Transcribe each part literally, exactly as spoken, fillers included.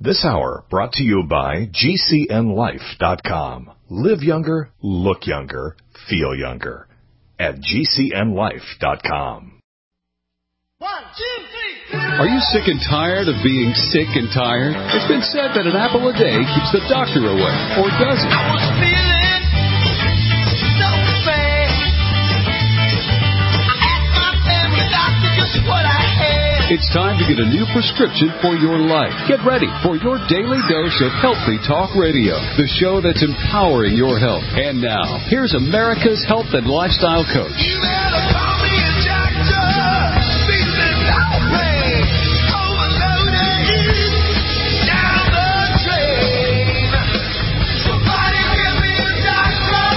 This hour brought to you by G C N life dot com. Live younger, look younger, feel younger at G C N life dot com. One, two, three. Are you sick and tired of being sick and tired? It's been said that an apple a day keeps the doctor away, or does it? I was feeling so bad. I asked my family doctor just what I had. It's time to get a new prescription for your life. Get ready for your daily dose of Healthy Talk Radio, the show that's empowering your health. And now, here's America's health and lifestyle coach. You better call me a doctor. Feeling lonely, overloaded, down the drain. Somebody give me a doctor.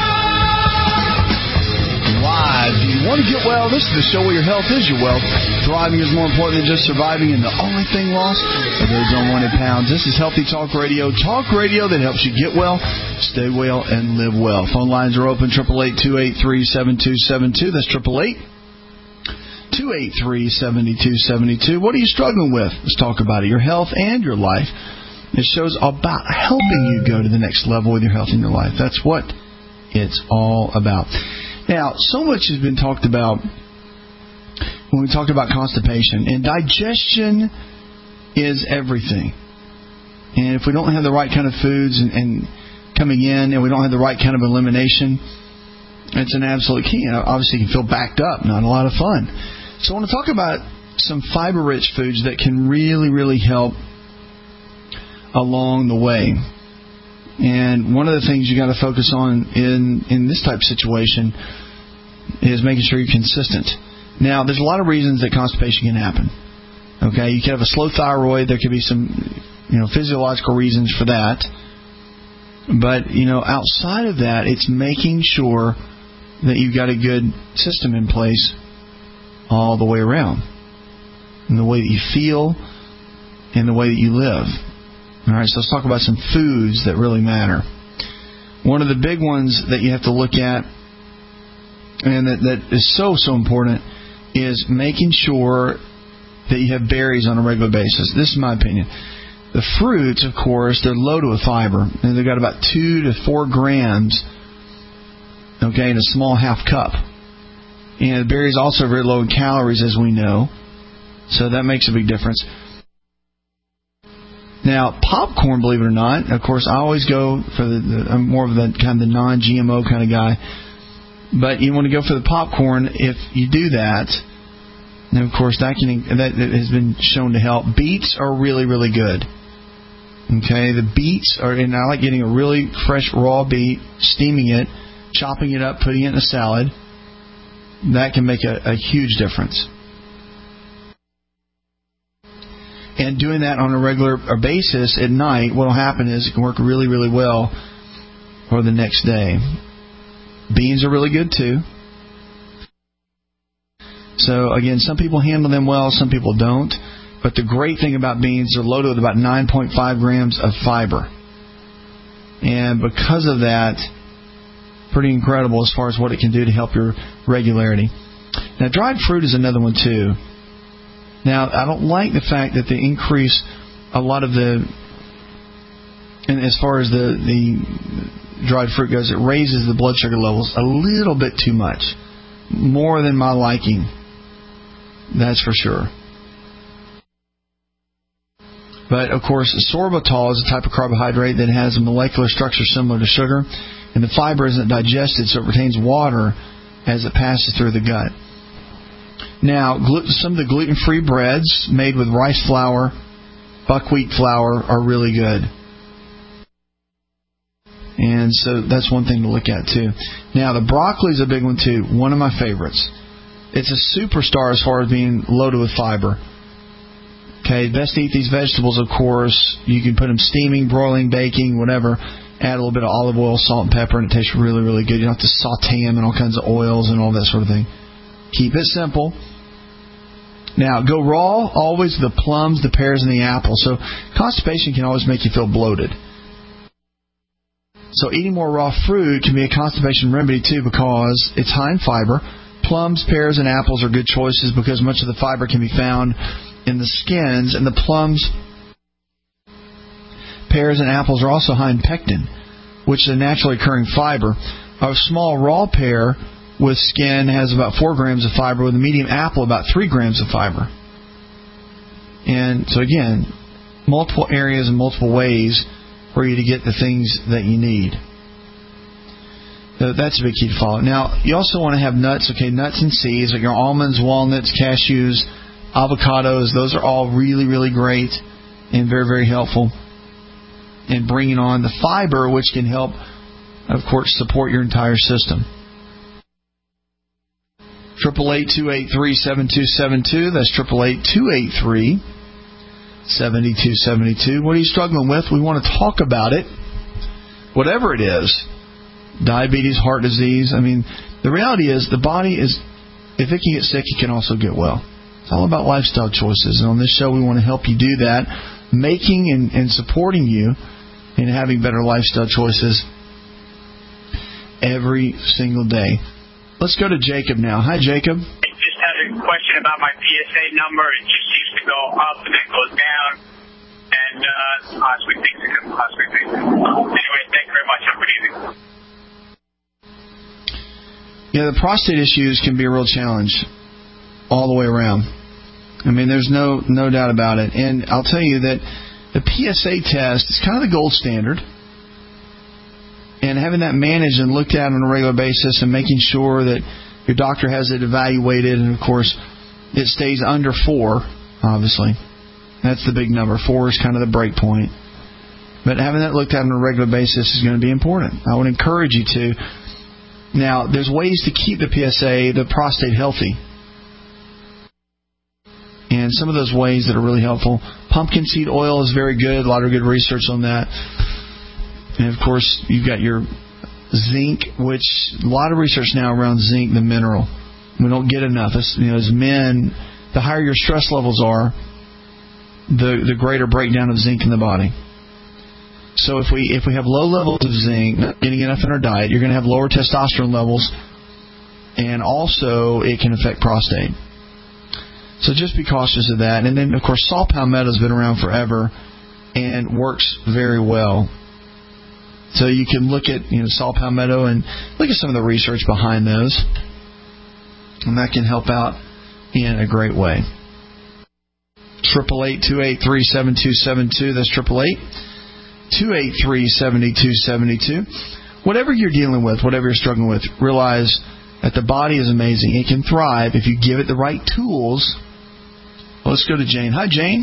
Live. Do you want to get well? This is the show where your health is your wealth. Thriving is more important than just surviving, and the only thing lost are those unwanted pounds. This is Healthy Talk Radio. Talk radio that helps you get well, stay well, and live well. Phone lines are open, eight eight eight, two eight three, seven two seven two. That's eight eight eight, two eight three, seven two seven two. What are you struggling with? Let's talk about it. Your health and your life. This show's about helping you go to the next level with your health and your life. That's what it's all about. Now, so much has been talked about when we talk about constipation, and digestion is everything. And if we don't have the right kind of foods and, and coming in, and we don't have the right kind of elimination, it's an absolute key. And obviously, you can feel backed up, not a lot of fun. So I want to talk about some fiber-rich foods that can really, really help along the way. And one of the things you got to focus on in, in this type of situation is making sure you're consistent. Now, there's a lot of reasons that constipation can happen. Okay, you can have a slow thyroid. There could be some, you know, physiological reasons for that. But, you know, outside of that, it's making sure that you've got a good system in place all the way around. In the way that you feel and the way that you live. All right, so let's talk about some foods that really matter. One of the big ones that you have to look at, and that, that is so, so important, is making sure that you have berries on a regular basis. This is my opinion. The fruits, of course, they're loaded with fiber, and they've got about two to four grams, okay, in a small half cup. And the berries also are very low in calories, as we know, so that makes a big difference. Now, popcorn, believe it or not, of course, I always go for the, the I'm more of the kind of the non-G M O kind of guy. But you want to go for the popcorn. If you do that, and of course that can that has been shown to help. Beets are really, really good. Okay, the beets are, and I like getting a really fresh raw beet, steaming it, chopping it up, putting it in a salad. That can make a, a huge difference. And doing that on a regular basis at night, what will happen is it can work really, really well for the next day. Beans are really good too. So again, some people handle them well, some people don't. But the great thing about beans, they're loaded with about nine point five grams of fiber. And because of that, pretty incredible as far as what it can do to help your regularity. Now, dried fruit is another one too. Now, I don't like the fact that they increase a lot of the, and as far as the, the dried fruit goes, it raises the blood sugar levels a little bit too much. More than my liking. That's for sure. But, of course, sorbitol is a type of carbohydrate that has a molecular structure similar to sugar, and the fiber isn't digested, so it retains water as it passes through the gut. Now, some of the gluten-free breads made with rice flour, buckwheat flour are really good. And so that's one thing to look at, too. Now, the broccoli is a big one, too. One of my favorites. It's a superstar as far as being loaded with fiber. Okay, best to eat these vegetables, of course. You can put them steaming, broiling, baking, whatever. Add a little bit of olive oil, salt, and pepper, and it tastes really, really good. You don't have to saute them in all kinds of oils and all that sort of thing. Keep it simple. Now, go raw, always the plums, the pears, and the apples. So constipation can always make you feel bloated. So eating more raw fruit can be a constipation remedy, too, because it's high in fiber. Plums, pears, and apples are good choices because much of the fiber can be found in the skins, and the plums pears and apples are also high in pectin, which is a naturally occurring fiber. A small raw pear with skin has about four grams of fiber, with a medium apple about three grams of fiber. And so again, multiple areas and multiple ways for you to get the things that you need. So that's a big key to follow. Now, you also want to have nuts, okay, nuts and seeds, like your almonds, walnuts, cashews, avocados. Those are all really, really great and very, very helpful in bringing on the fiber, which can help, of course, support your entire system. Triple eight two eight three seven two seven two. That's triple eight two eight three seven two seven two. What are you struggling with? We want to talk about it. Whatever it is, diabetes, heart disease. I mean, the reality is the body is, if it can get sick, it can also get well. It's all about lifestyle choices. And on this show, we want to help you do that, making and, and supporting you in having better lifestyle choices every single day. Let's go to Jacob now. Hi, Jacob. I just had a question about my P S A number. It just seems to go up and then goes down, and uh, possibly things that could possibly fix it. Anyway, thank you very much. Have a good evening. Yeah, the prostate issues can be a real challenge all the way around. I mean, there's no no doubt about it. And I'll tell you that the P S A test is kind of the gold standard. And having that managed and looked at on a regular basis and making sure that your doctor has it evaluated, and, of course, it stays under four, obviously. That's the big number. Four is kind of the break point. But having that looked at on a regular basis is going to be important. I would encourage you to. Now, there's ways to keep the P S A, the prostate, healthy. And some of those ways that are really helpful. Pumpkin seed oil is very good. A lot of good research on that. And, of course, you've got your zinc, which a lot of research now around zinc, the mineral. We don't get enough. As, you know, as men, the higher your stress levels are, the the greater breakdown of zinc in the body. So if we if we have low levels of zinc, not getting enough in our diet, you're going to have lower testosterone levels, and also it can affect prostate. So just be cautious of that. And then, of course, saw palmetto has been around forever and works very well. So you can look at, you know, saw palmetto and look at some of the research behind those, and that can help out in a great way. Triple eight two eight three seven two seven two. That's triple eight two eight three seven two seven two. Whatever you're dealing with, whatever you're struggling with, realize that the body is amazing. It can thrive if you give it the right tools. Well, let's go to Jane. Hi, Jane.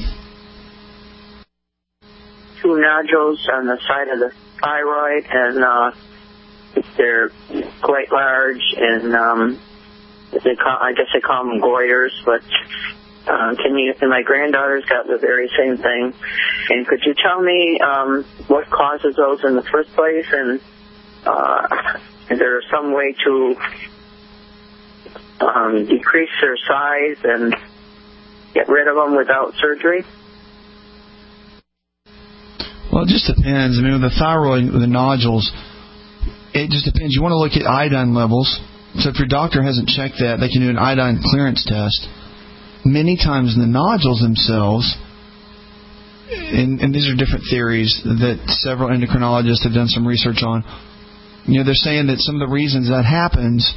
Two nodules on the side of the thyroid, and uh, they're quite large, and um, they call, I guess they call them goiters, but uh, can you? And my granddaughter's got the very same thing. And could you tell me um, what causes those in the first place, and uh, is there some way to um, decrease their size and get rid of them without surgery? Well, it just depends. I mean, with the thyroid, with the nodules, it just depends. You want to look at iodine levels. So if your doctor hasn't checked that, they can do an iodine clearance test. Many times the nodules themselves, and, and these are different theories that several endocrinologists have done some research on, you know, they're saying that some of the reasons that happens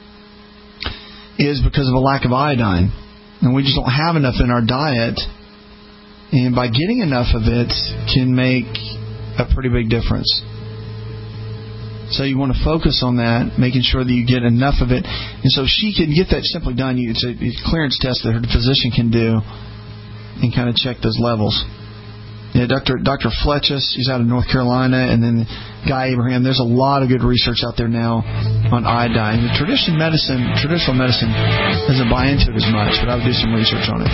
is because of a lack of iodine. And we just don't have enough in our diet. And by getting enough of it can make a pretty big difference. So you want to focus on that, making sure that you get enough of it. And so she can get that simply done. It's a clearance test that her physician can do and kind of check those levels. Yeah, Doctor Doctor Fletchus, he's out of North Carolina, and then Guy Abraham. There's a lot of good research out there now on iodine. The traditional medicine, traditional medicine doesn't buy into it as much, but I would do some research on it.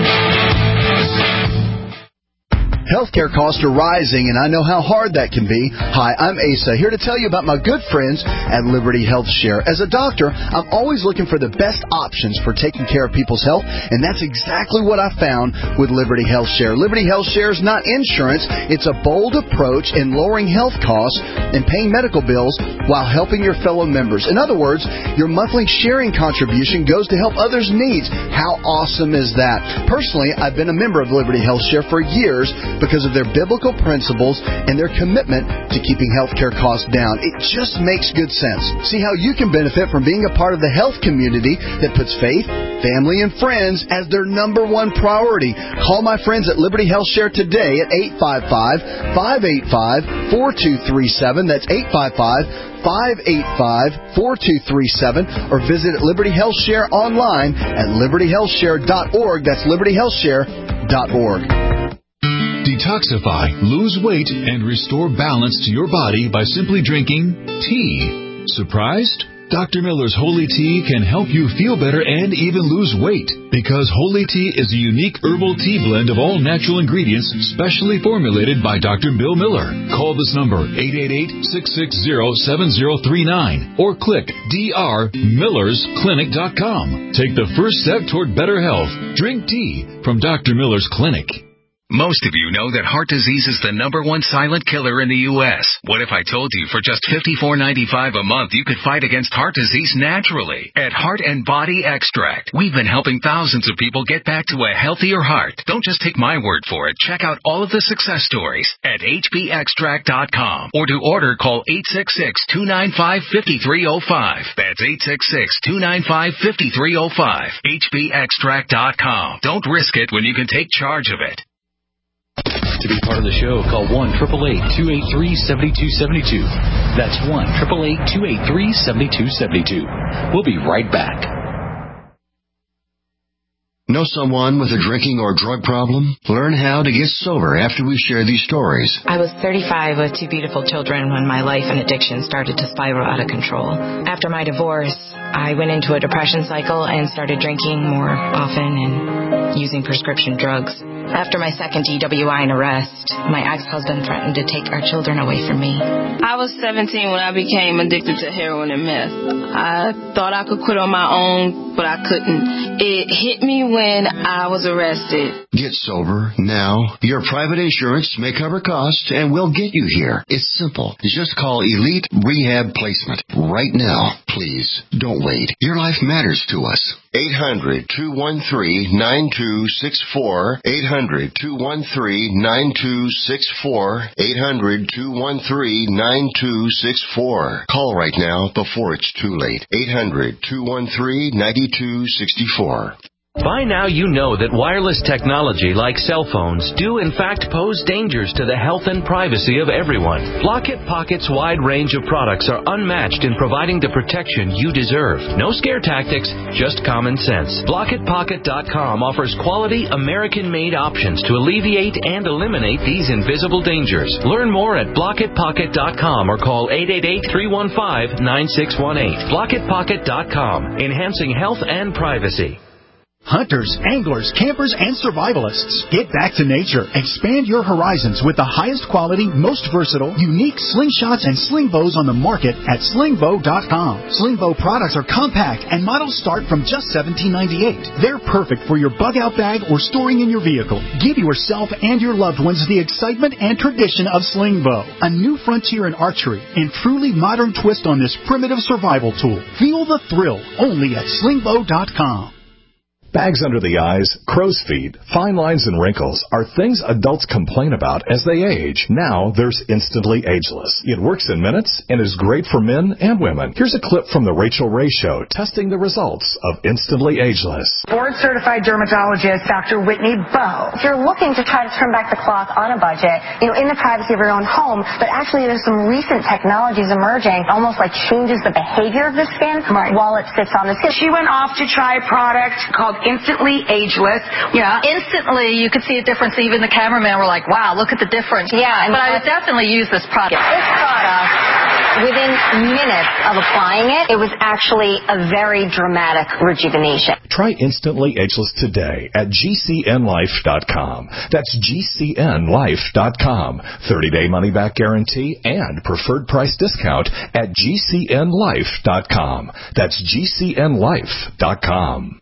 Healthcare costs are rising, and I know how hard that can be. Hi, I'm Asa, here to tell you about my good friends at Liberty Health Share. As a doctor, I'm always looking for the best options for taking care of people's health, and that's exactly what I found with Liberty Health Share. Liberty Health Share is not insurance. It's a bold approach in lowering health costs and paying medical bills while helping your fellow members. In other words, your monthly sharing contribution goes to help others' needs. How awesome is that? Personally, I've been a member of Liberty Health Share for years, because of their biblical principles and their commitment to keeping healthcare costs down. It just makes good sense. See how you can benefit from being a part of the health community that puts faith, family, and friends as their number one priority. Call my friends at Liberty Health Share today at eight five five, five eight five, four two three seven. That's eight five five, five eight five, four two three seven, or visit Liberty Health Share online at liberty health share dot org. That's liberty health share dot org. Detoxify, lose weight, and restore balance to your body by simply drinking tea. Surprised? Doctor Miller's Holy Tea can help you feel better and even lose weight, because Holy Tea is a unique herbal tea blend of all natural ingredients specially formulated by Doctor Bill Miller. Call this number, eight eight eight, six six zero, seven zero three nine, or click d r millers clinic dot com. Take the first step toward better health. Drink tea from Doctor Miller's Clinic. Most of you know that heart disease is the number one silent killer in the U S What if I told you for just fifty-four ninety-five a month you could fight against heart disease naturally? At Heart and Body Extract, we've been helping thousands of people get back to a healthier heart. Don't just take my word for it. Check out all of the success stories at h b extract dot com, or to order, call eight six six, two nine five, five three zero five. That's eight six six, two nine five, five three zero five. h b extract dot com. Don't risk it when you can take charge of it. To be part of the show, call one eight eight eight, two eight three, seven two seven two. That's one eight eight eight, two eight three, seven two seven two. We'll be right back. Know someone with a drinking or drug problem? Learn how to get sober after we share these stories. I was thirty-five with two beautiful children when my life and addiction started to spiral out of control. After my divorce, I went into a depression cycle and started drinking more often and using prescription drugs. After my second D W I and arrest, my ex-husband threatened to take our children away from me. I was seventeen when I became addicted to heroin and meth. I thought I could quit on my own, but I couldn't. It hit me when I was arrested. Get sober now. Your private insurance may cover costs and we'll get you here. It's simple. Just call Elite Rehab Placement right now. Please, don't wait. Your life matters to us. eight hundred, two one three, nine two six four. eight hundred, two one three, nine two six four. eight hundred, two one three, nine two six four. Call right now before it's too late. eight hundred, two one three, nine two six four. By now you know that wireless technology like cell phones do in fact pose dangers to the health and privacy of everyone. Blockit Pocket's wide range of products are unmatched in providing the protection you deserve. No scare tactics, just common sense. Blockit Pocket dot com offers quality American-made options to alleviate and eliminate these invisible dangers. Learn more at Blockit Pocket dot com or call eight eight eight, three one five, nine six one eight. Blockit Pocket dot com, enhancing health and privacy. Hunters, anglers, campers, and survivalists. Get back to nature. Expand your horizons with the highest quality, most versatile, unique slingshots and sling bows on the market at sling bow dot com. Sling bow products are compact and models start from just seventeen ninety-eight. They're perfect for your bug out bag or storing in your vehicle. Give yourself and your loved ones the excitement and tradition of sling bow, a new frontier in archery and truly modern twist on this primitive survival tool. Feel the thrill only at sling bow dot com. Bags under the eyes, crow's feet, fine lines, and wrinkles are things adults complain about as they age. Now there's Instantly Ageless. It works in minutes and is great for men and women. Here's a clip from the Rachel Ray Show testing the results of Instantly Ageless. Board-certified dermatologist Doctor Whitney Bowe. If you're looking to try to turn back the clock on a budget, you know, in the privacy of your own home, but actually there's some recent technologies emerging, almost like changes the behavior of the skin right. while it sits on the skin. She went off to try a product called Instantly Ageless. Yeah, instantly you could see a difference. Even the cameraman were like, wow, look at the difference. Yeah. But I would definitely use this product. This product, within minutes of applying it, it was actually a very dramatic rejuvenation. Try Instantly Ageless today at G C N life dot com. That's G C N life dot com. thirty-day money-back guarantee and preferred price discount at G C N life dot com. That's G C N life dot com.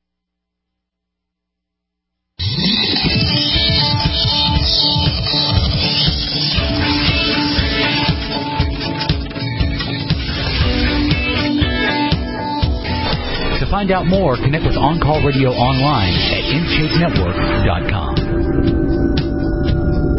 To find out more, connect with On Call Radio online at in shape network dot com.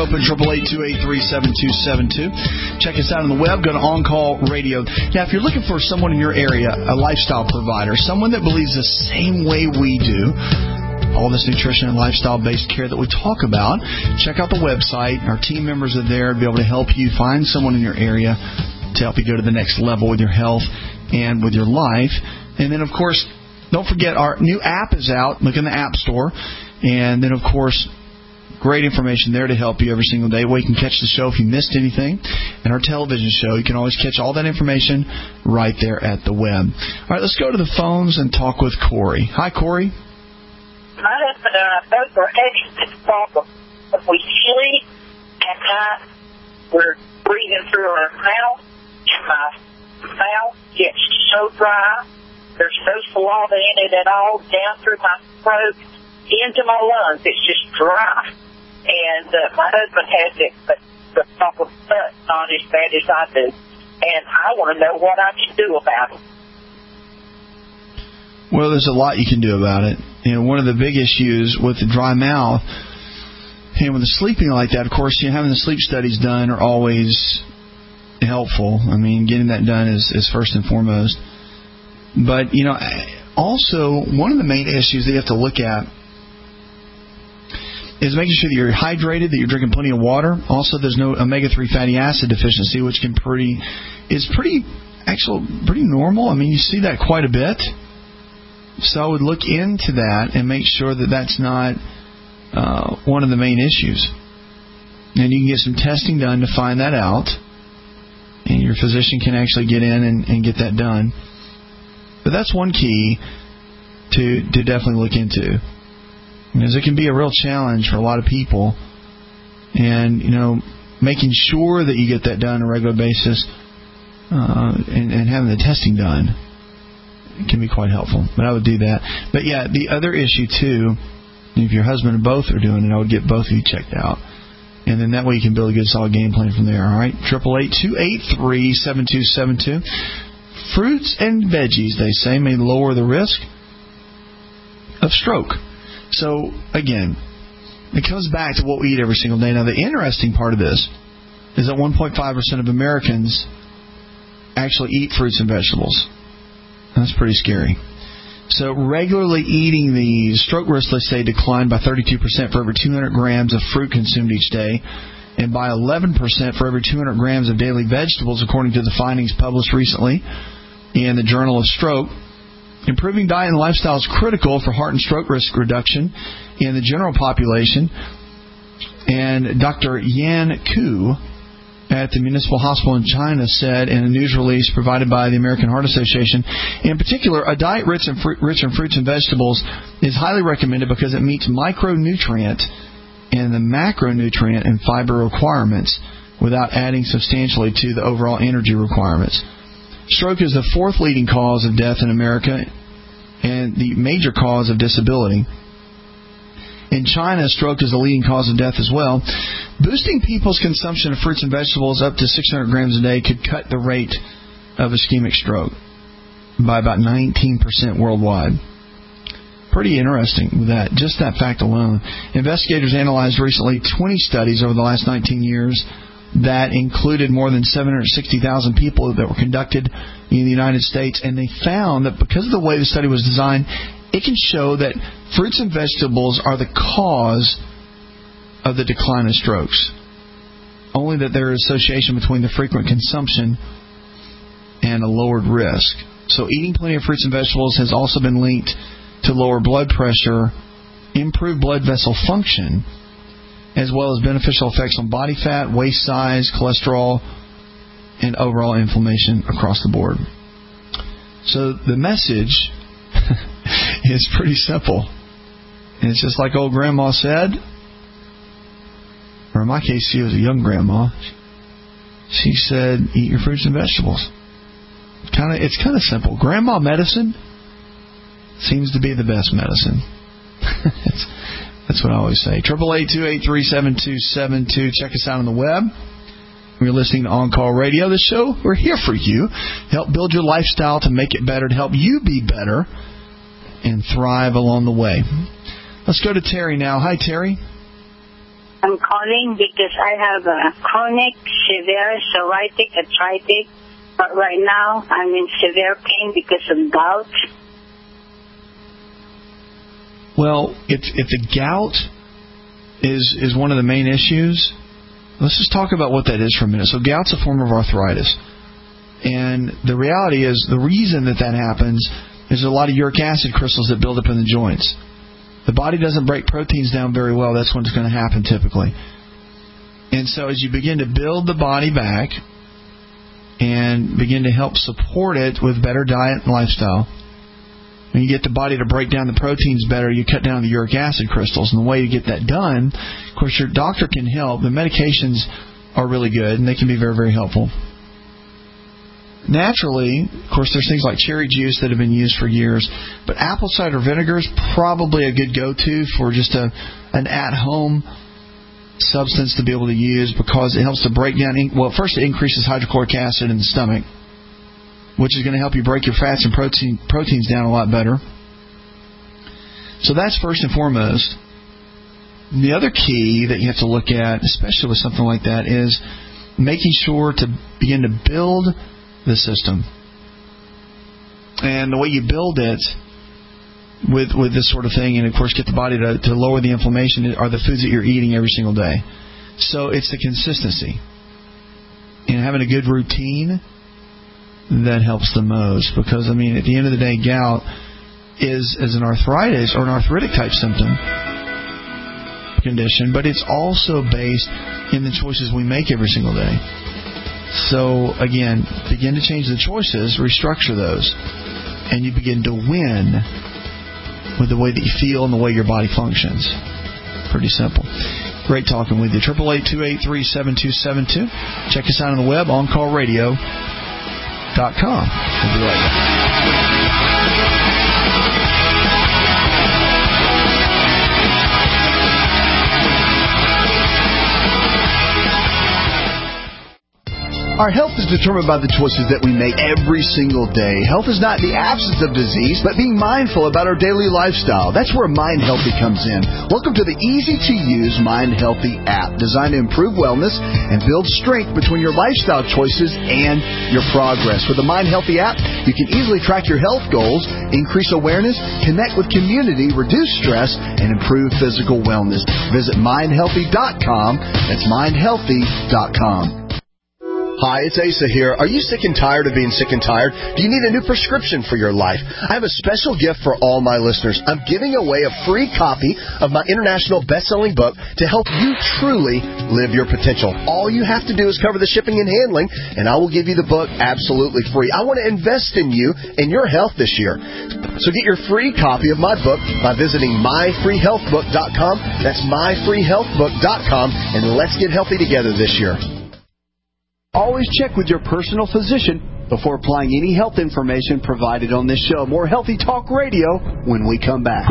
open, eight eight eight, two eight three, seven two seven two. Check us out on the web. Go to On Call Radio. Now, if you're looking for someone in your area, a lifestyle provider, someone that believes the same way we do, all this nutrition and lifestyle-based care that we talk about, check out the website. Our team members are there to be able to help you find someone in your area to help you go to the next level with your health and with your life. And then, of course, don't forget our new app is out. Look in the App Store. And then, of course, great information there to help you every single day. Where you can catch the show if you missed anything. And our television show, you can always catch all that information right there at the web. All right, let's go to the phones and talk with Corey. Hi, Corey. My husband and I both are having this problem. If we sleep at night, we're breathing through our mouth, and my mouth gets so dry. There's no saliva in it at all, down through my throat, into my lungs. It's just dry. And uh, my husband has it, but the problem, but not as bad as I do. And I want to know what I can do about it. Well, there's a lot you can do about it. You know, one of the big issues with the dry mouth and with the sleeping like that, of course, you know, having the sleep studies done are always helpful. I mean, getting that done is, is first and foremost. But, you know, also, one of the main issues that you have to look at is making sure that you're hydrated, that you're drinking plenty of water. Also, there's no omega three fatty acid deficiency, which can pretty is pretty, actual, pretty normal. I mean, you see that quite a bit. So I would look into that and make sure that that's not uh, one of the main issues. And you can get some testing done to find that out. And your physician can actually get in and, and get that done. But that's one key to, to definitely look into. Because it can be a real challenge for a lot of people. And, you know, making sure that you get that done on a regular basis uh, and, and having the testing done can be quite helpful. But I would do that. But, yeah, the other issue, too, if your husband and both are doing it, I would get both of you checked out. And then that way you can build a good, solid game plan from there, all right? eight eight eight, two eight three, seven two seven two. Fruits and veggies, they say, may lower the risk of stroke. So, again, it comes back to what we eat every single day. Now, the interesting part of this is that one point five percent of Americans actually eat fruits and vegetables. That's pretty scary. So regularly eating these, stroke risk, let's say, declined by thirty-two percent for every two hundred grams of fruit consumed each day, and by eleven percent for every two hundred grams of daily vegetables, according to the findings published recently in the Journal of Stroke. Improving diet and lifestyle is critical for heart and stroke risk reduction in the general population. And Doctor Yan Ku at the Municipal Hospital in China said in a news release provided by the American Heart Association, in particular, a diet rich in, fr- rich in fruits and vegetables is highly recommended because it meets micronutrient and the macronutrient and fiber requirements without adding substantially to the overall energy requirements. Stroke is the fourth leading cause of death in America and the major cause of disability. In China, stroke is the leading cause of death as well. Boosting people's consumption of fruits and vegetables up to six hundred grams a day could cut the rate of ischemic stroke by about nineteen percent worldwide. Pretty interesting with that, just that fact alone. Investigators analyzed recently twenty studies over the last nineteen years that included more than seven hundred sixty thousand people that were conducted in the United States, and they found that because of the way the study was designed, it can show that fruits and vegetables are the cause of the decline of strokes. Only that there is association between the frequent consumption and a lowered risk. So eating plenty of fruits and vegetables has also been linked to lower blood pressure, improved blood vessel function, as well as beneficial effects on body fat, waist size, cholesterol, and overall inflammation across the board. So the message is pretty simple. And it's just like old grandma said, or in my case, she was a young grandma. She said, eat your fruits and vegetables. Kind of, it's kind of simple. Grandma medicine seems to be the best medicine. that's, that's what I always say. eight eight eight, two eight three, seven two seven two. Check us out on the web. We're listening to On Call Radio. The show, we're here for you. Help build your lifestyle to make it better, to help you be better and thrive along the way. Let's go to Terry now. Hi, Terry. I'm calling because I have a chronic, severe psoriatic arthritis, but right now I'm in severe pain because of gout. Well, if if the gout is is one of the main issues, let's just talk about what that is for a minute. So gout's a form of arthritis. And the reality is the reason that that happens is a lot of uric acid crystals that build up in the joints. The body doesn't break proteins down very well. That's when it's going to happen typically. And so as you begin to build the body back and begin to help support it with better diet and lifestyle, when you get the body to break down the proteins better, you cut down the uric acid crystals. And the way to get that done, of course, your doctor can help. The medications are really good, and they can be very, very helpful. Naturally, of course, there's things like cherry juice that have been used for years, but apple cider vinegar is probably a good go-to for just a an at-home substance to be able to use because it helps to break down, well, first it increases hydrochloric acid in the stomach, which is going to help you break your fats and protein, proteins down a lot better. So that's first and foremost. The other key that you have to look at, especially with something like that, is making sure to begin to build the system. And the way you build it with with this sort of thing, and of course get the body to, to lower the inflammation, are the foods that you're eating every single day. So it's the consistency. And having a good routine that helps the most. Because, I mean, at the end of the day, gout is, is an arthritis or an arthritic type symptom condition, but it's also based in the choices we make every single day. So, again, begin to change the choices, restructure those, and you begin to win with the way that you feel and the way your body functions. Pretty simple. Great talking with you. eight eight eight, two eight three, seven two seven two. Check us out on the web, on call radio dot com. We'll be right back. Our health is determined by the choices that we make every single day. Health is not the absence of disease, but being mindful about our daily lifestyle. That's where Mind Healthy comes in. Welcome to the easy-to-use Mind Healthy app, designed to improve wellness and build strength between your lifestyle choices and your progress. With the Mind Healthy app, you can easily track your health goals, increase awareness, connect with community, reduce stress, and improve physical wellness. Visit mind healthy dot com. That's mind healthy dot com. Hi, it's Asa here. Are you sick and tired of being sick and tired? Do you need a new prescription for your life? I have a special gift for all my listeners. I'm giving away a free copy of my international best-selling book to help you truly live your potential. All you have to do is cover the shipping and handling, and I will give you the book absolutely free. I want to invest in you and your health this year. So get your free copy of my book by visiting my free health book dot com. That's my free health book dot com, and let's get healthy together this year. Always check with your personal physician before applying any health information provided on this show. More Healthy Talk Radio when we come back.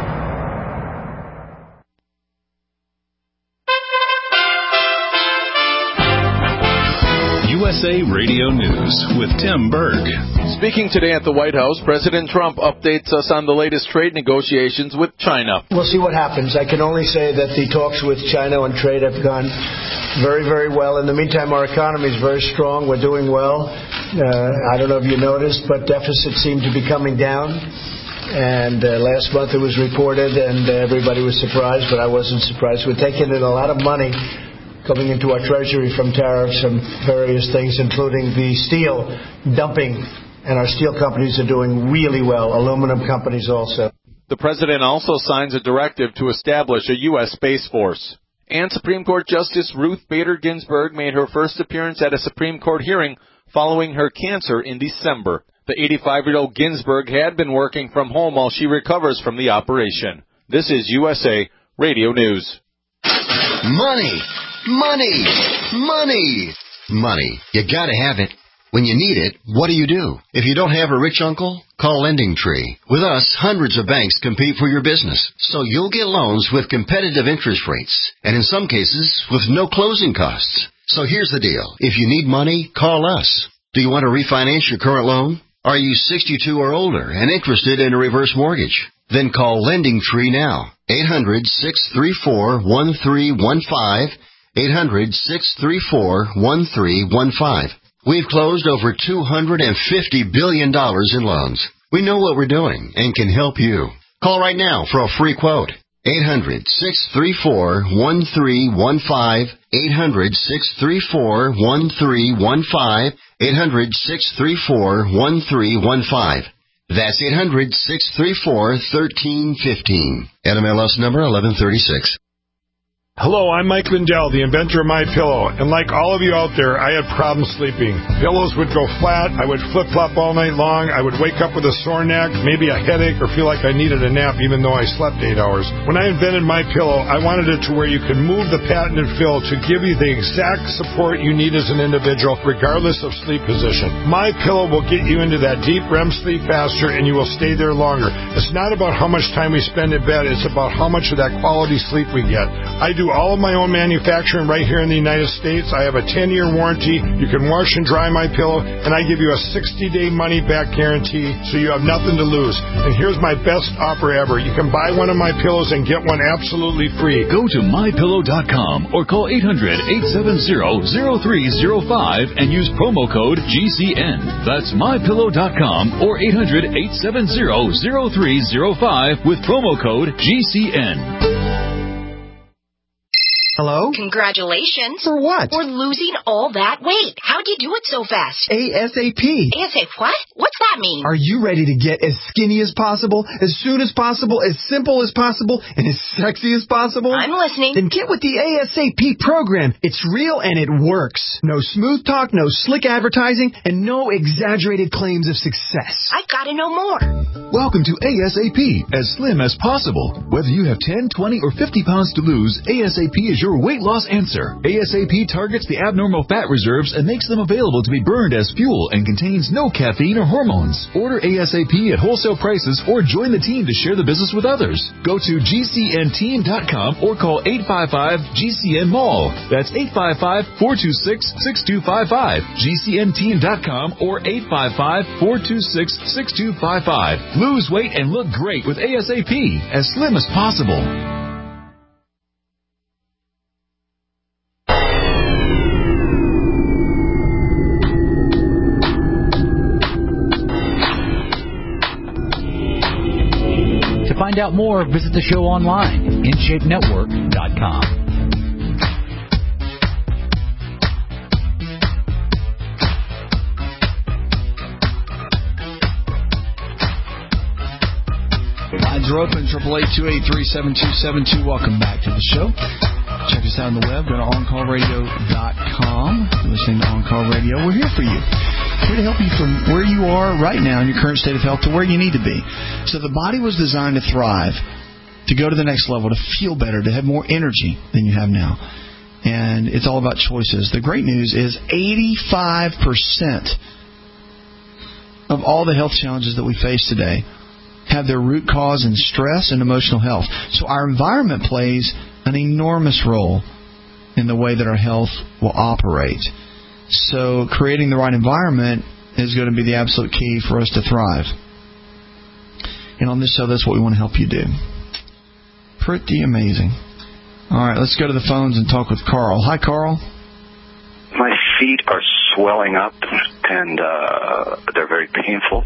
U S A Radio News with Tim Berg. Speaking today at the White House, President Trump updates us on the latest trade negotiations with China. We'll see what happens. I can only say that the talks with China on trade have gone very, very well. In the meantime, our economy is very strong. We're doing well. Uh, I don't know if you noticed, but deficits seem to be coming down. And uh, last month it was reported, and uh, everybody was surprised, but I wasn't surprised. We're taking in a lot of money coming into our treasury from tariffs and various things, including the steel dumping. And our steel companies are doing really well. Aluminum companies also. The president also signs a directive to establish a U S Space Force. And Supreme Court Justice Ruth Bader Ginsburg made her first appearance at a Supreme Court hearing following her cancer in December. The eighty-five-year-old Ginsburg had been working from home while she recovers from the operation. This is U S A Radio News. Money, money, money, money. You gotta have it. When you need it, what do you do? If you don't have a rich uncle, call Lending Tree. With us, hundreds of banks compete for your business, so you'll get loans with competitive interest rates, and in some cases, with no closing costs. So here's the deal. If you need money, call us. Do you want to refinance your current loan? Are you sixty-two or older and interested in a reverse mortgage? Then call Lending Tree now. eight hundred, six three four, one three one five. eight hundred, six three four, one three one five. We've closed over two hundred fifty billion dollars in loans. We know what we're doing and can help you. Call right now for a free quote. eight hundred, six three four, one three one five. eight hundred, six three four, one three one five. eight hundred, six three four, one three one five. That's eight hundred, six three four, one three one five. N M L S number eleven thirty-six. Hello, I'm Mike Lindell, the inventor of MyPillow, and like all of you out there, I had problems sleeping. Pillows would go flat, I would flip-flop all night long, I would wake up with a sore neck, maybe a headache, or feel like I needed a nap even though I slept eight hours. When I invented MyPillow, I wanted it to where you can move the patented fill to give you the exact support you need as an individual, regardless of sleep position. MyPillow will get you into that deep R E M sleep faster, and you will stay there longer. It's not about how much time we spend in bed, it's about how much of that quality sleep we get. I do all of my own manufacturing right here in the United States. I have a ten-year warranty. You can wash and dry my pillow, and I give you a sixty-day money-back guarantee, so you have nothing to lose. And here's my best offer ever. You can buy one of my pillows and get one absolutely free. Go to my pillow dot com or call eight hundred, eight seven zero, zero three zero five and use promo code G C N. That's my pillow dot com or eight hundred, eight seven zero, zero three zero five with promo code G C N. Hello? Congratulations. For what? For losing all that weight. How'd you do it so fast? ASAP. ASAP what? What's that mean? Are you ready to get as skinny as possible, as soon as possible, as simple as possible, and as sexy as possible? I'm listening. Then get with the ASAP program. It's real and it works. No smooth talk, no slick advertising, and no exaggerated claims of success. I gotta know more. Welcome to ASAP, as slim as possible. Whether you have ten, twenty, or fifty pounds to lose, ASAP is your weight loss answer. ASAP targets the abnormal fat reserves and makes them available to be burned as fuel and contains no caffeine or hormones. Order ASAP at wholesale prices or join the team to share the business with others. Go to G C N team dot com or call eight five five G C N Mall. That's eight five five, four two six, six two five five. G C N team dot com or eight five five, four two six, six two five five. Lose weight and look great with ASAP, as slim as possible. To find out more, visit the show online, in shape network dot com. Lines are open, eight eight eight, two eight three, seven two seven two. Welcome back to the show. Check us out on the web. Go to on call radio dot com. Listening to On Call Radio. We're here for you. Here to help you from where you are right now in your current state of health to where you need to be. So the body was designed to thrive, to go to the next level, to feel better, to have more energy than you have now. And it's all about choices. The great news is eighty-five percent of all the health challenges that we face today have their root cause in stress and emotional health. So our environment plays an enormous role in the way that our health will operate. So creating the right environment is going to be the absolute key for us to thrive. And on this show, that's what we want to help you do. Pretty amazing. All right, let's go to the phones and talk with Carl. Hi, Carl. My feet are swelling up, and uh, they're very painful.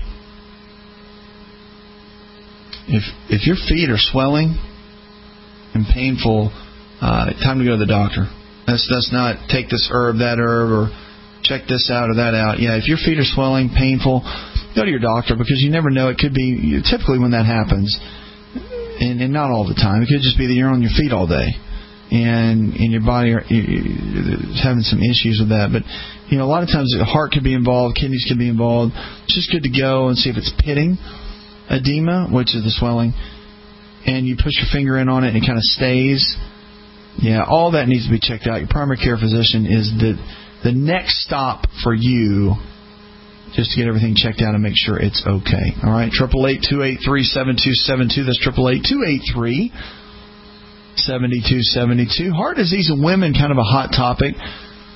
If if your feet are swelling and painful, uh, time to go to the doctor. That's that's not take this herb, that herb, or check this out or that out. Yeah, if your feet are swelling, painful, go to your doctor, because you never know. It could be typically when that happens, and, and not all the time. It could just be that you're on your feet all day, and and your body are, is having some issues with that. But you know, a lot of times the heart could be involved, kidneys could be involved. It's just good to go and see if it's pitting edema, which is the swelling, and you push your finger in on it and it kind of stays. Yeah, all that needs to be checked out. Your primary care physician is the the next stop for you, just to get everything checked out and make sure it's okay. All right, triple eight two eight three seven two seven two. That's triple eight two eight three seven two seven two. Heart disease in women, kind of a hot topic.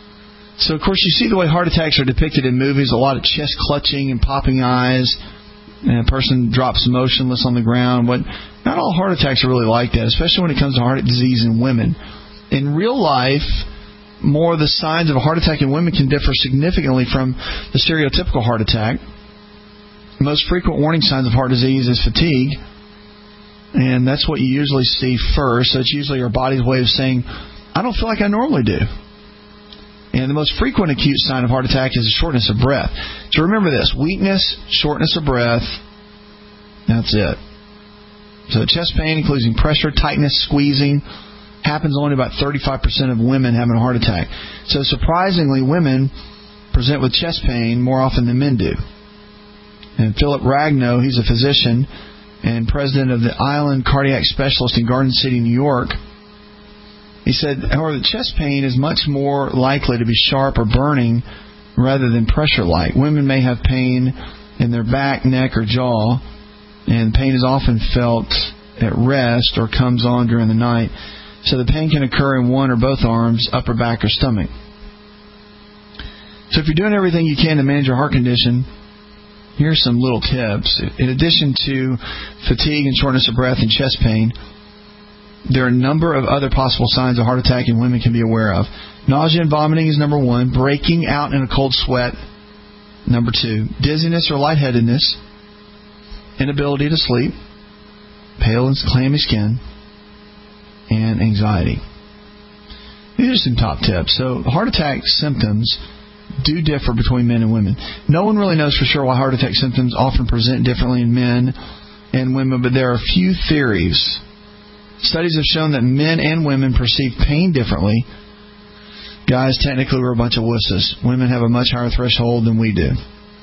So of course you see the way heart attacks are depicted in movies. A lot of chest clutching and popping eyes. and a person drops motionless on the ground. But not all heart attacks are really like that, especially when it comes to heart disease in women. In real life, more of the signs of a heart attack in women can differ significantly from the stereotypical heart attack. The most frequent warning signs of heart disease is fatigue, and that's what you usually see first. So it's usually your body's way of saying, I don't feel like I normally do. And the most frequent acute sign of heart attack is a shortness of breath. So remember this, weakness, shortness of breath, that's it. So chest pain, including pressure, tightness, squeezing, happens only about thirty-five percent of women having a heart attack. So surprisingly, women present with chest pain more often than men do. And Philip Ragnow, he's a physician and president of the Island Cardiac Specialist in Garden City, New York. He said, however, the chest pain is much more likely to be sharp or burning rather than pressure-like. Women may have pain in their back, neck, or jaw, and pain is often felt at rest or comes on during the night. So the pain can occur in one or both arms, upper back, or stomach. So if you're doing everything you can to manage your heart condition, here's some little tips. In addition to fatigue and shortness of breath and chest pain, there are a number of other possible signs of heart attack in women can be aware of. Nausea and vomiting is number one. Breaking out in a cold sweat, number two. Dizziness or lightheadedness. Inability to sleep. Pale and clammy skin. And anxiety. These are some top tips. So heart attack symptoms do differ between men and women. No one really knows for sure why heart attack symptoms often present differently in men and women, but there are a few theories. Studies have shown that men and women perceive pain differently. Guys, technically we're a bunch of wusses. Women have a much higher threshold than we do.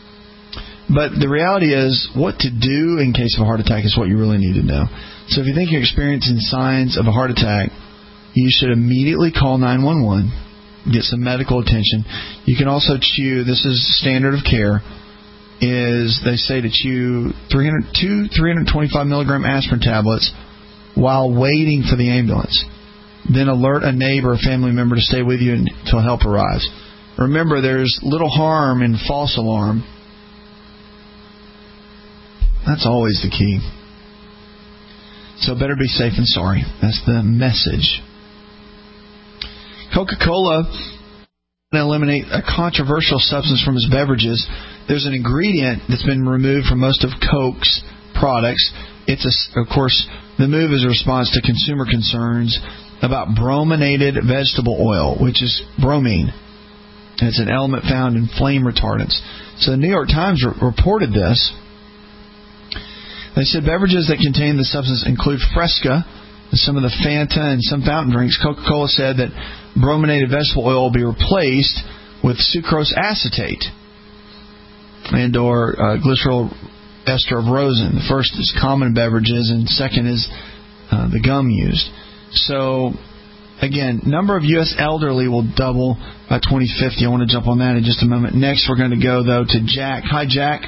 But the reality is, what to do in case of a heart attack is what you really need to know. So if you think you're experiencing signs of a heart attack, you should immediately call nine one one, get some medical attention. You can also chew, this is standard of care, is they say to chew three hundred, two three hundred twenty-five milligram aspirin tablets while waiting for the ambulance. Then alert a neighbor or family member to stay with you until help arrives. Remember, there's little harm in false alarm. That's always the key. So better be safe than sorry. That's the message. Coca-Cola to eliminate a controversial substance from its beverages. There's an ingredient that's been removed from most of Coke's products. It's, a, of course, the move is a response to consumer concerns about brominated vegetable oil, which is bromine. It's an element found in flame retardants. So the New York Times re- reported this. They said beverages that contain the substance include Fresca, some of the Fanta, and some fountain drinks. Coca-Cola said that brominated vegetable oil will be replaced with sucrose acetate and or uh, glycerol ester of rosin. The first is common in beverages, and second is uh, the gum used. So, again, number of U S elderly will double by twenty fifty. I want to jump on that in just a moment. Next, we're going to go, though, to Jack. Hi, Jack.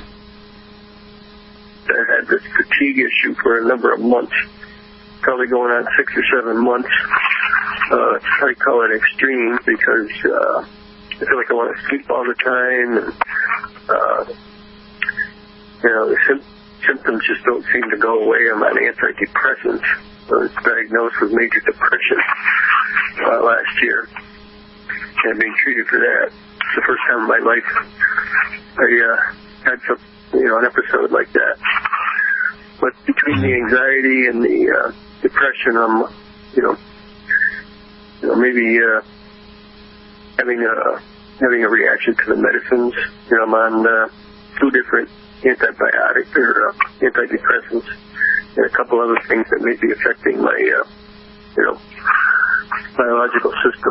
I had this fatigue issue for a number of months, probably going on six or seven months. Uh, I call it extreme because uh, I feel like I want to sleep all the time. And, uh, you know, the sim- symptoms just don't seem to go away. I'm on antidepressants. I was diagnosed with major depression uh, last year and being treated for that. It's the first time in my life I uh, had some, you know, an episode like that. But between the anxiety and the uh, depression, I'm, you know, you know, maybe uh, having a having a reaction to the medicines. You know, I'm on uh, two different antibiotic or uh, antidepressants and a couple other things that may be affecting my, uh, you know, biological system.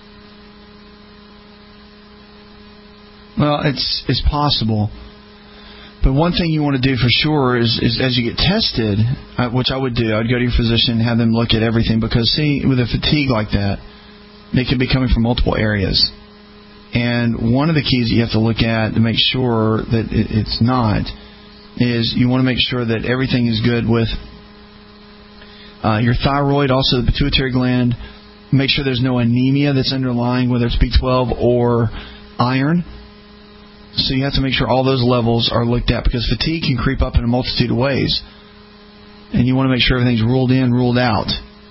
Well, it's it's possible. But one thing you want to do for sure is, is as you get tested, uh, which I would do, I'd go to your physician and have them look at everything, because, see, with a fatigue like that, they can be coming from multiple areas. And one of the keys you have to look at to make sure that it, it's not is you want to make sure that everything is good with uh, your thyroid, also the pituitary gland. Make sure there's no anemia that's underlying, whether it's B twelve or iron. So you have to make sure all those levels are looked at, because fatigue can creep up in a multitude of ways. And you want to make sure everything's ruled in, ruled out.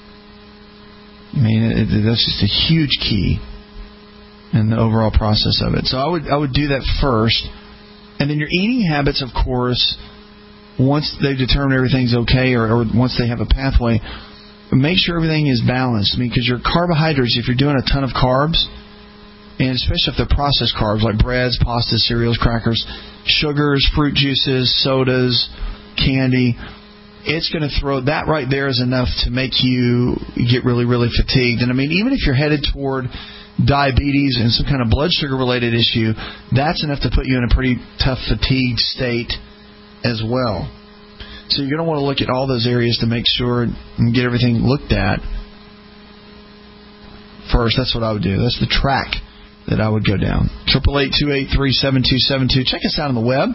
I mean, it, it, that's just a huge key in the overall process of it. So I would I would do that first. And then your eating habits, of course, once they've determined everything's okay, or, or once they have a pathway, make sure everything is balanced. I mean, because your carbohydrates, if you're doing a ton of carbs, and especially if they're processed carbs like breads, pastas, cereals, crackers, sugars, fruit juices, sodas, candy, it's going to throw that right there is enough to make you get really, really fatigued. And I mean, even if you're headed toward diabetes and some kind of blood sugar related issue, that's enough to put you in a pretty tough fatigued state as well. So you're going to want to look at all those areas to make sure and get everything looked at first. That's what I would do. That's the track that I would go down. eight eight eight, two eight three, seven two seven two. Check us out on the web.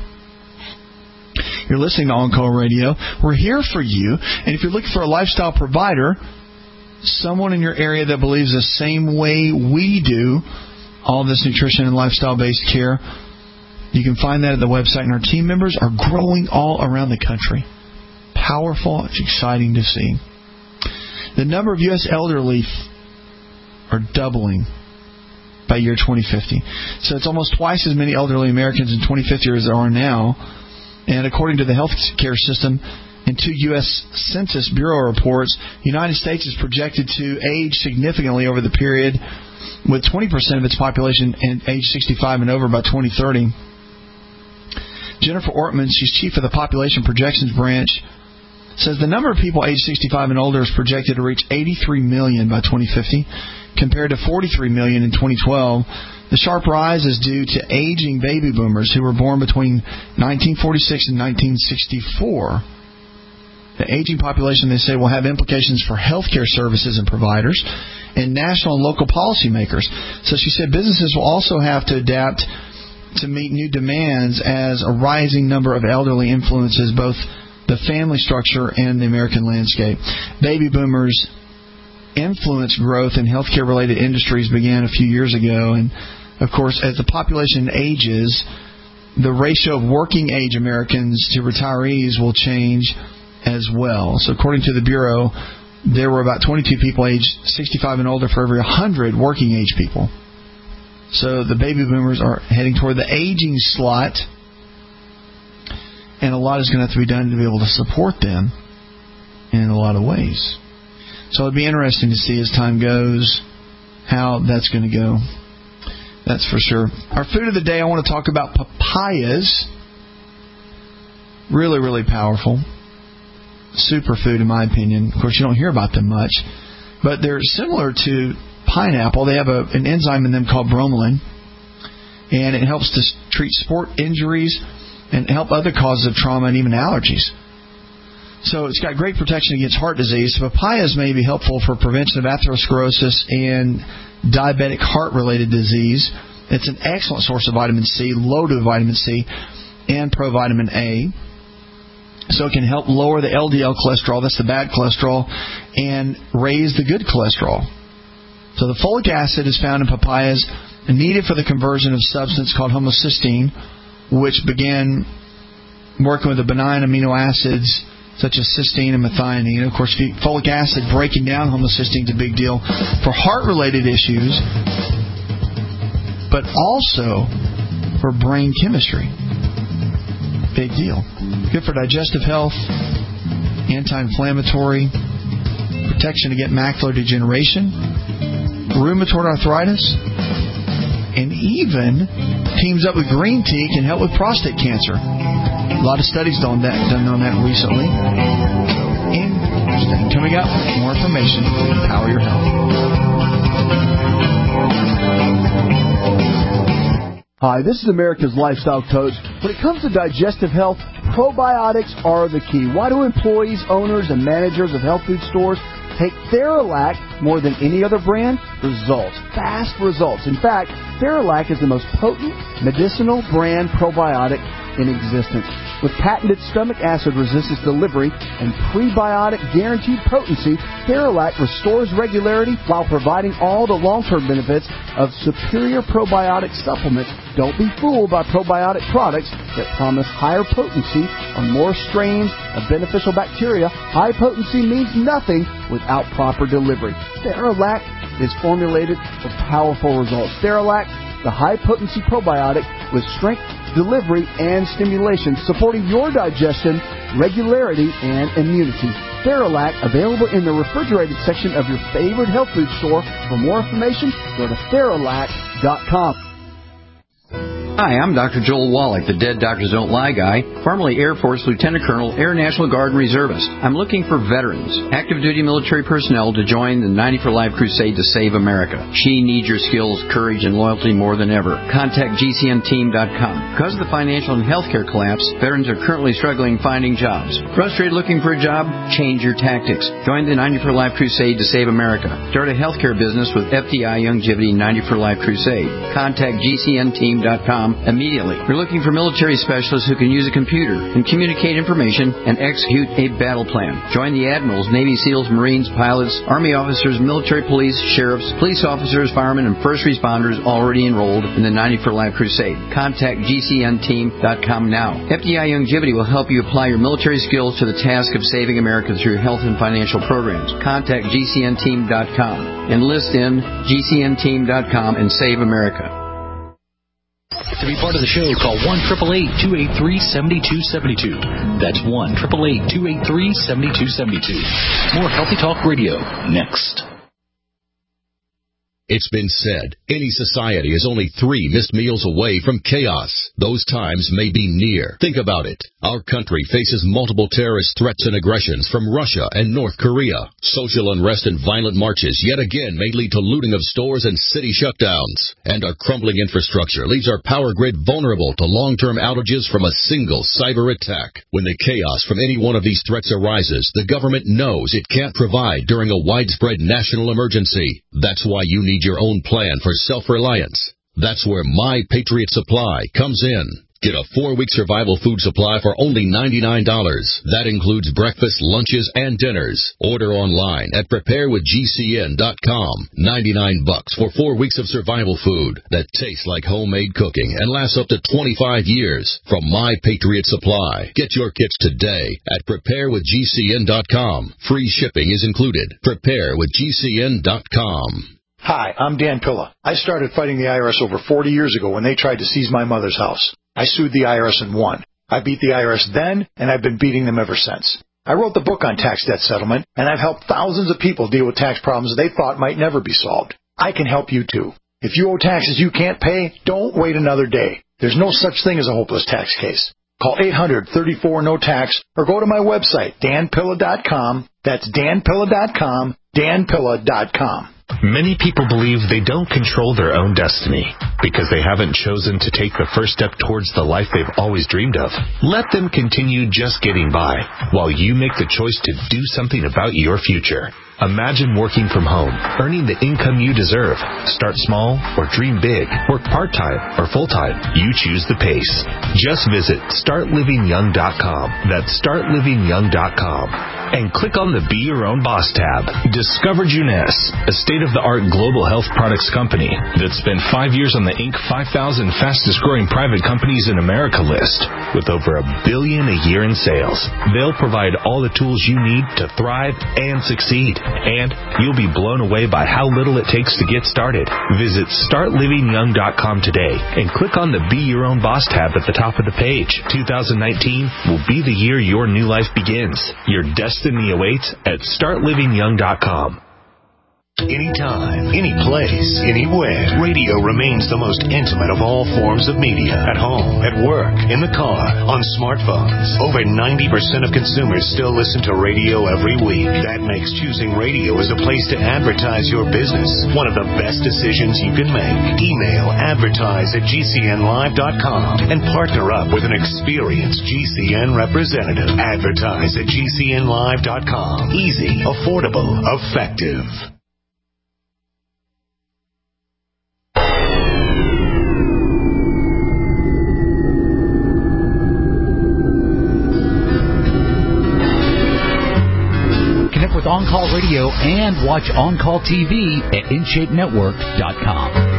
You're listening to On Call Radio. We're here for you. And if you're looking for a lifestyle provider, someone in your area that believes the same way we do, all this nutrition and lifestyle-based care, you can find that at the website. And our team members are growing all around the country. Powerful. It's exciting to see. The number of U S elderly are doubling by year twenty fifty. So it's almost twice as many elderly Americans in twenty fifty as there are now. And according to the healthcare system and two U S Census Bureau reports, the United States is projected to age significantly over the period, with twenty percent of its population age sixty-five and over by twenty thirty. Jennifer Ortman, she's chief of the Population Projections Branch, says the number of people age sixty-five and older is projected to reach eighty-three million by twenty fifty, compared to forty-three million in twenty twelve. The sharp rise is due to aging baby boomers who were born between nineteen forty-six and nineteen sixty-four. The aging population, they say, will have implications for healthcare services and providers and national and local policymakers. So she said businesses will also have to adapt to meet new demands as a rising number of elderly influences both the family structure and the American landscape. Baby boomers influence growth in healthcare-related industries began a few years ago. And, of course, as the population ages, the ratio of working-age Americans to retirees will change as well. So according to the Bureau, there were about twenty-two people aged sixty-five and older for every one hundred working-age people. So the baby boomers are heading toward the aging slot, and a lot is going to have to be done to be able to support them in a lot of ways. So it'd be interesting to see as time goes how that's going to go. That's for sure. Our food of the day, I want to talk about papayas. Really, really powerful. Superfood, in my opinion. Of course, you don't hear about them much. But they're similar to pineapple. They have a, an enzyme in them called bromelain. And it helps to treat sport injuries and help other causes of trauma and even allergies. So it's got great protection against heart disease. So papayas may be helpful for prevention of atherosclerosis and diabetic heart-related disease. It's an excellent source of vitamin C, loaded with vitamin C, and provitamin A. So it can help lower the L D L cholesterol, that's the bad cholesterol, and raise the good cholesterol. So the folic acid is found in papayas and needed for the conversion of a substance called homocysteine, which began working with the benign amino acids such as cysteine and methionine. Of course, folic acid breaking down homocysteine is a big deal for heart-related issues, but also for brain chemistry. Big deal. Good for digestive health, anti-inflammatory, protection against macular degeneration, rheumatoid arthritis, and even teams up with green tea can help with prostate cancer. A lot of studies done that done on that recently. Interesting. Coming up, more information to empower your health. Hi, this is America's Lifestyle Coach. When it comes to digestive health, probiotics are the key. Why do employees, owners, and managers of health food stores take Theralac more than any other brand? Results. Fast results. In fact, Theralac is the most potent medicinal brand probiotic in existence. With patented stomach acid resistance delivery and prebiotic guaranteed potency, Theralac restores regularity while providing all the long-term benefits of superior probiotic supplements. Don't be fooled by probiotic products that promise higher potency on more strains of beneficial bacteria. High potency means nothing without proper delivery. Theralac is formulated for powerful results. Theralac, the high-potency probiotic with strength, delivery, and stimulation, supporting your digestion, regularity, and immunity. Theralac, available in the refrigerated section of your favorite health food store. For more information, go to Theralac dot com. Hi, I'm Doctor Joel Wallach, the Dead Doctors Don't Lie guy, formerly Air Force Lieutenant Colonel, Air National Guard and Reservist. I'm looking for veterans, active duty military personnel to join the ninety for Life crusade to save America. She needs your skills, courage, and loyalty more than ever. Contact G C N team dot com. Because of the financial and healthcare collapse, veterans are currently struggling finding jobs. Frustrated looking for a job? Change your tactics. Join the ninety for Life crusade to save America. Start a healthcare business with F D I Youngevity ninety for Life crusade. Contact G C N team dot com immediately. We're looking for military specialists who can use a computer and communicate information and execute a battle plan. Join the admirals, Navy SEALs, Marines, pilots, Army officers, military police, sheriffs, police officers, firemen, and first responders already enrolled in the ninety for Life crusade. Contact G C N team dot com now. F D I Youngevity will help you apply your military skills to the task of saving America through health and financial programs. Contact G C N team dot com. Enlist in G C N team dot com and save America. To be part of the show, call one eight eight eight, two eight three, seven two seven two. That's one eight eight eight, two eight three, seven two seven two. More Healthy Talk Radio next. It's been said, any society is only three missed meals away from chaos. Those times may be near. Think about it. Our country faces multiple terrorist threats and aggressions from Russia and North Korea. Social unrest and violent marches yet again may lead to looting of stores and city shutdowns. And our crumbling infrastructure leaves our power grid vulnerable to long-term outages from a single cyber attack. When the chaos from any one of these threats arises, the government knows it can't provide during a widespread national emergency. That's why you need your own plan for self-reliance. That's where My Patriot Supply comes in. Get a four-week survival food supply for only ninety-nine dollars. That includes breakfast, lunches, and dinners. Order online at prepare with G C N dot com. ninety-nine bucks for four weeks of survival food that tastes like homemade cooking and lasts up to twenty-five years from My Patriot Supply. Get your kits today at prepare with G C N dot com. Free shipping is included. prepare with G C N dot com. Hi, I'm Dan Pilla. I started fighting the I R S over forty years ago when they tried to seize my mother's house. I sued the I R S and won. I beat the I R S then, and I've been beating them ever since. I wrote the book on tax debt settlement, and I've helped thousands of people deal with tax problems they thought might never be solved. I can help you too. If you owe taxes you can't pay, don't wait another day. There's no such thing as a hopeless tax case. Call eight hundred, thirty-four, no tax or go to my website, Dan Pilla dot com. That's Dan Pilla dot com, Dan Pilla dot com. Many people believe they don't control their own destiny because they haven't chosen to take the first step towards the life they've always dreamed of. Let them continue just getting by while you make the choice to do something about your future. Imagine working from home, earning the income you deserve. Start small or dream big. Work part-time or full-time. You choose the pace. Just visit start living young dot com. That's start living young dot com. And click on the Be Your Own Boss tab. Discover Juness, a state-of-the-art global health products company that spent five years on the Inc five thousand fastest-growing private companies in America list with over a billion a year in sales. They'll provide all the tools you need to thrive and succeed. And you'll be blown away by how little it takes to get started. Visit start living young dot com today and click on the Be Your Own Boss tab at the top of the page. two thousand nineteen will be the year your new life begins. Your destiny awaits at start living young dot com. Anytime, any place, anywhere. Radio remains the most intimate of all forms of media. At home, at work, in the car, on smartphones. Over ninety percent of consumers still listen to radio every week. That makes choosing radio as a place to advertise your business one of the best decisions you can make. Email advertise at G C N live dot com and partner up with an experienced G C N representative. Advertise at G C N live dot com. Easy, affordable, effective. On Call Radio and watch On Call T V at in shape network dot com.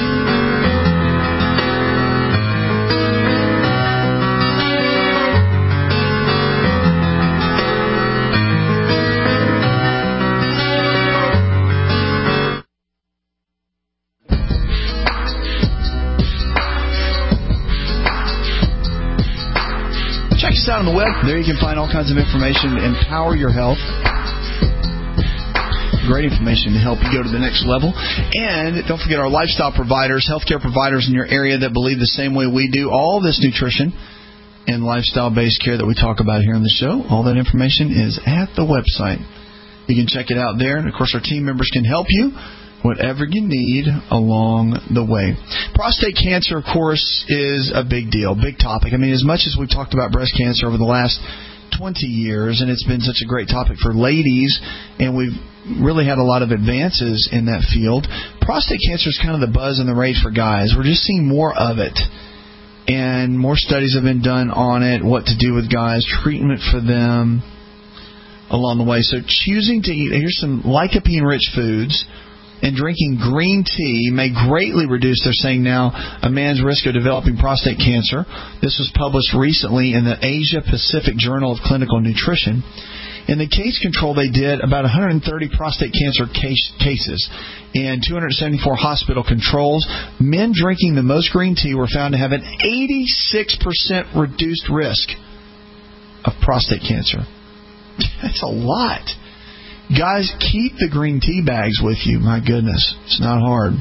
Out on the web. There you can find all kinds of information to empower your health. Great information to help you go to the next level. And don't forget our lifestyle providers, healthcare providers in your area that believe the same way we do. All this nutrition and lifestyle-based care that we talk about here on the show, all that information is at the website. You can check it out there. And, of course, our team members can help you whatever you need along the way. Prostate cancer, of course, is a big deal, big topic. I mean, as much as we've talked about breast cancer over the last twenty years, and it's been such a great topic for ladies, and we've really had a lot of advances in that field, prostate cancer is kind of the buzz and the rage for guys. We're just seeing more of it, and more studies have been done on it, what to do with guys, treatment for them along the way. So choosing to eat, here's some lycopene-rich foods, and drinking green tea may greatly reduce, they're saying now, a man's risk of developing prostate cancer. This was published recently in the Asia Pacific Journal of Clinical Nutrition. In the case control, they did about one hundred thirty prostate cancer case, cases and two hundred seventy-four hospital controls. Men drinking the most green tea were found to have an eighty-six percent reduced risk of prostate cancer. That's a lot. Guys, keep the green tea bags with you. My goodness, it's not hard.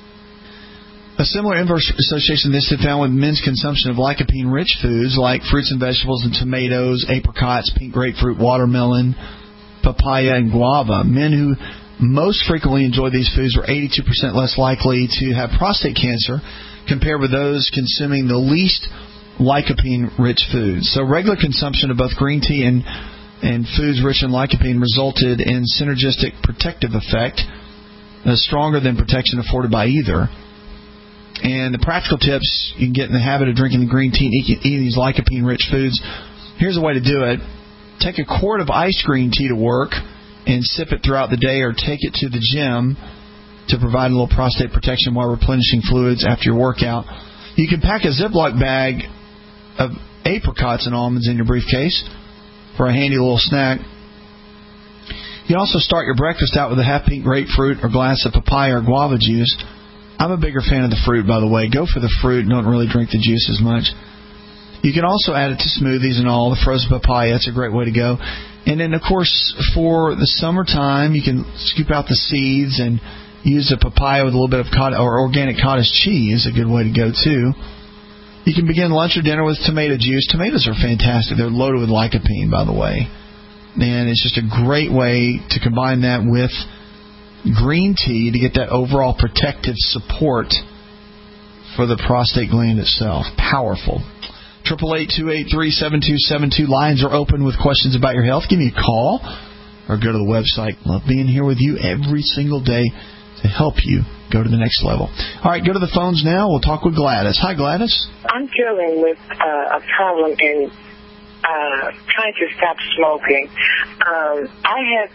A similar inverse association this is found with men's consumption of lycopene-rich foods like fruits and vegetables and tomatoes, apricots, pink grapefruit, watermelon, papaya, and guava. Men who most frequently enjoy these foods were eighty-two percent less likely to have prostate cancer compared with those consuming the least lycopene-rich foods. So regular consumption of both green tea and and foods rich in lycopene resulted in synergistic protective effect, uh, stronger than protection afforded by either. And the practical tips, you can get in the habit of drinking the green tea and eat, eating these lycopene-rich foods. Here's a way to do it. Take a quart of iced green tea to work and sip it throughout the day, or take it to the gym to provide a little prostate protection while replenishing fluids after your workout. You can pack a Ziploc bag of apricots and almonds in your briefcase for a handy little snack. You can also start your breakfast out with a half pink grapefruit or glass of papaya or guava juice. I'm a bigger fan of the fruit, by the way. Go for the fruit and don't really drink the juice as much. You can also add it to smoothies and all. The frozen papaya, that's a great way to go. And then, of course, for the summertime, you can scoop out the seeds and use the papaya with a little bit of cottage, or organic cottage cheese, a good way to go, too. You can begin lunch or dinner with tomato juice. Tomatoes are fantastic. They're loaded with lycopene, by the way. And it's just a great way to combine that with green tea to get that overall protective support for the prostate gland itself. Powerful. eight eight eight, two eight three, seven two seven two. Lines are open with questions about your health. Give me a call or go to the website. Love being here with you every single day to help you go to the next level. All right, go to the phones now. We'll talk with Gladys. Hi, Gladys. I'm dealing with uh, a problem in uh, trying to stop smoking. Um, I have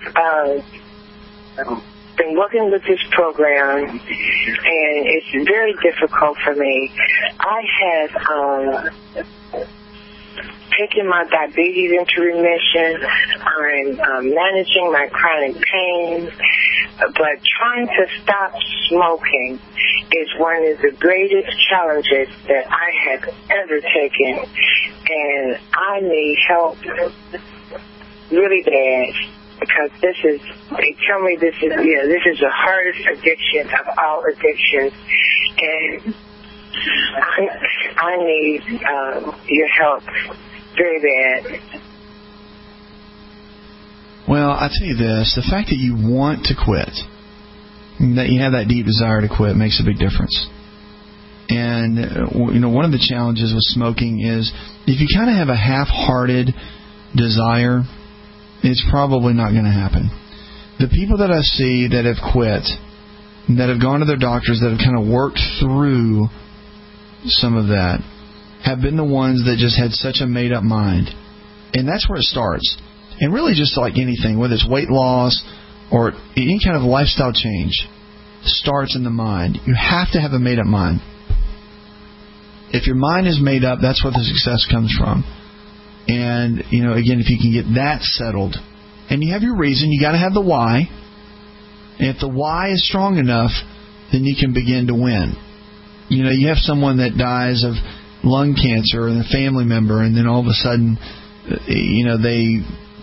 uh, been working with this program, and it's very difficult for me. I have um, taken my diabetes into remission. I'm um, managing my chronic pain. But trying to stop smoking is one of the greatest challenges that I have ever taken. And I need help really bad, because this is, they tell me this is, you know, this is the hardest addiction of all addictions. And I, I need um, your help very bad. Well, I tell you this, the fact that you want to quit, that you have that deep desire to quit, makes a big difference. And, you know, one of the challenges with smoking is if you kind of have a half-hearted desire, it's probably not going to happen. The people that I see that have quit, that have gone to their doctors, that have kind of worked through some of that, have been the ones that just had such a made-up mind. And that's where it starts. And really just like anything, whether it's weight loss or any kind of lifestyle change, starts in the mind. You have to have a made-up mind. If your mind is made up, that's where the success comes from. And, you know, again, if you can get that settled, and you have your reason, you got to have the why. And if the why is strong enough, then you can begin to win. You know, you have someone that dies of lung cancer and a family member, and then all of a sudden, you know, they,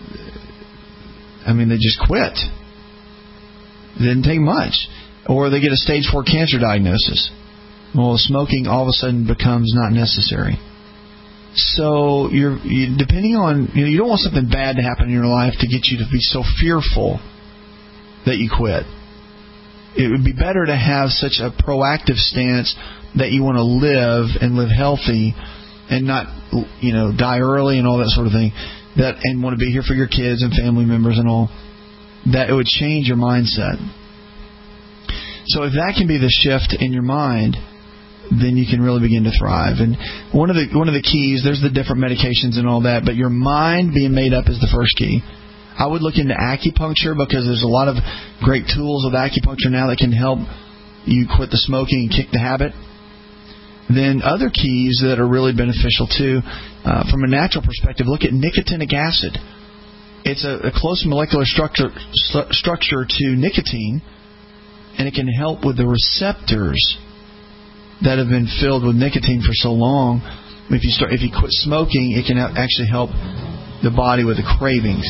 I mean, they just quit. It didn't take much. Or they get a stage four cancer diagnosis. Well, smoking all of a sudden becomes not necessary. So you're you, depending on, you know, you don't want something bad to happen in your life to get you to be so fearful that you quit. It would be better to have such a proactive stance that you want to live and live healthy and not, you know, die early and all that sort of thing, that and want to be here for your kids and family members and all, that it would change your mindset. So if that can be the shift in your mind, then you can really begin to thrive. And one of the one of the keys, there's the different medications and all that, but your mind being made up is the first key. I would look into acupuncture because there's a lot of great tools with acupuncture now that can help you quit the smoking and kick the habit. Then other keys that are really beneficial too, uh, from a natural perspective, look at nicotinic acid. It's a, a close molecular structure st- structure to nicotine, and it can help with the receptors that have been filled with nicotine for so long. If you start, if you quit smoking, it can actually help the body with the cravings.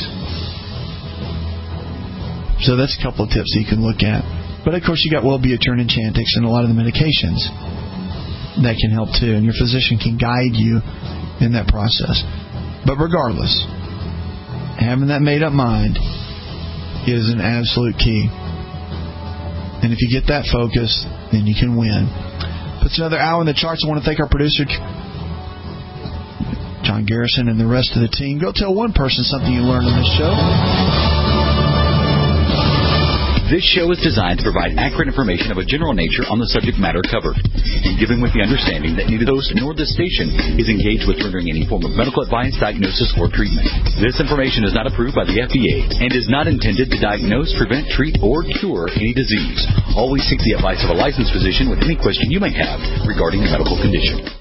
So that's a couple of tips that you can look at. But of course, you got Wellbutrin and Chantix and a lot of the medications that can help too, and your physician can guide you in that process. But regardless, having that made up mind is an absolute key. And if you get that focus, then you can win. Puts another hour in the charts. I want to thank our producer, John Garrison, and the rest of the team. Go tell one person something you learned on this show. This show is designed to provide accurate information of a general nature on the subject matter covered, and given with the understanding that neither the host nor this station is engaged with rendering any form of medical advice, diagnosis, or treatment. This information is not approved by the F D A and is not intended to diagnose, prevent, treat, or cure any disease. Always seek the advice of a licensed physician with any question you may have regarding a medical condition.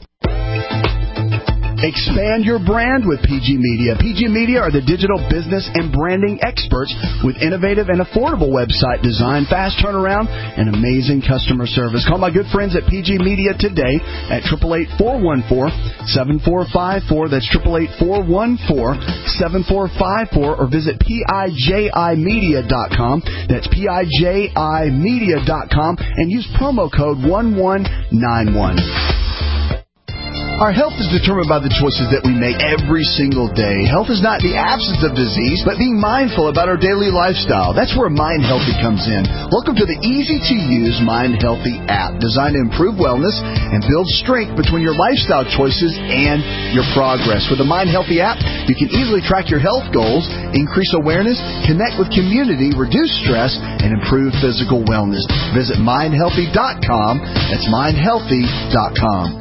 Expand your brand with P G Media. P G Media are the digital business and branding experts with innovative and affordable website design, fast turnaround, and amazing customer service. Call my good friends at P G Media today at eight eight eight, four one four, seven four five four. That's eight eight eight, four one four, seven four five four, or visit P I J I media dot com. That's P I J I media dot com and use promo code one one nine one. Our health is determined by the choices that we make every single day. Health is not the absence of disease, but being mindful about our daily lifestyle. That's where Mind Healthy comes in. Welcome to the easy-to-use Mind Healthy app, designed to improve wellness and build strength between your lifestyle choices and your progress. With the Mind Healthy app, you can easily track your health goals, increase awareness, connect with community, reduce stress, and improve physical wellness. Visit mind healthy dot com. That's mind healthy dot com.